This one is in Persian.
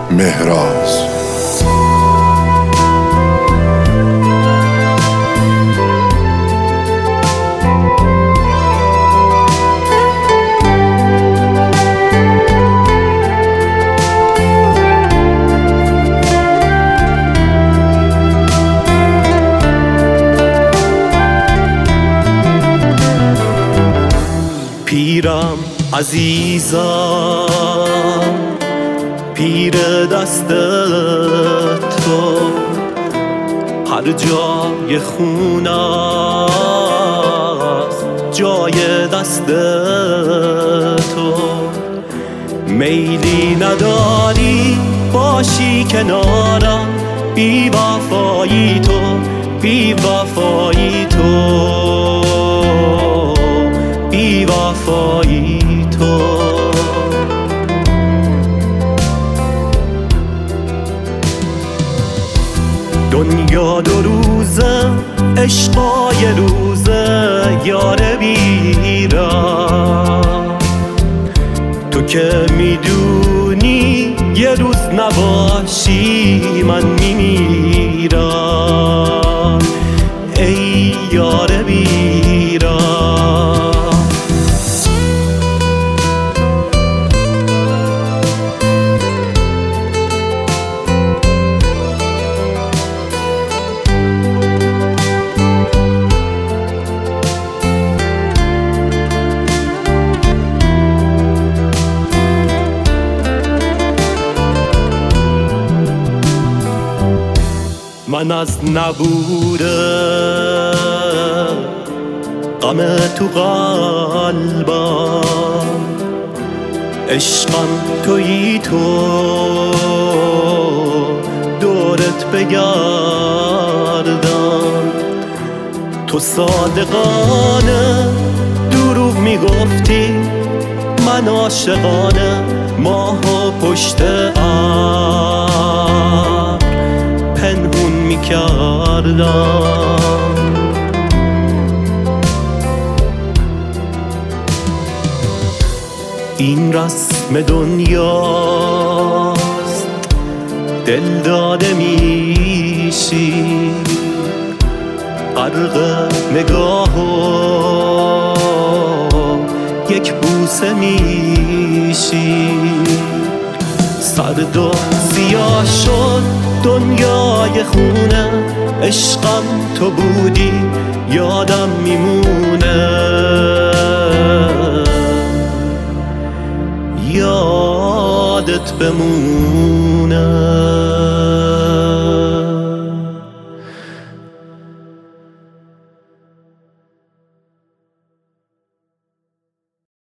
مهراز. پیرم عزیزم، پیر دست تو، هر جای خون است جای دست تو. میلی نداری باشی کنارم، بی وفایی تو، بی وفایی تو، بی وفایی تو. دنیا دو روزه، عشقای روزه، یار بیرم. تو که میدونی یه روز نباشی من میمیرم، ای یار بیرم. من از نبوده غم تو قلبم، عشقم تویی تو، دورت بگردم. تو صادقانه دروغ میگفتی، من عاشقانه ماه و پشت ابر پنهون میکردم. این رسم دنیاست، دل داده میشی، غرق نگاه و یک بوسه میشی. سرد و سیاه شد دنیای خونه، عشقم تو بودی یادم میمونه، یادت بمونه.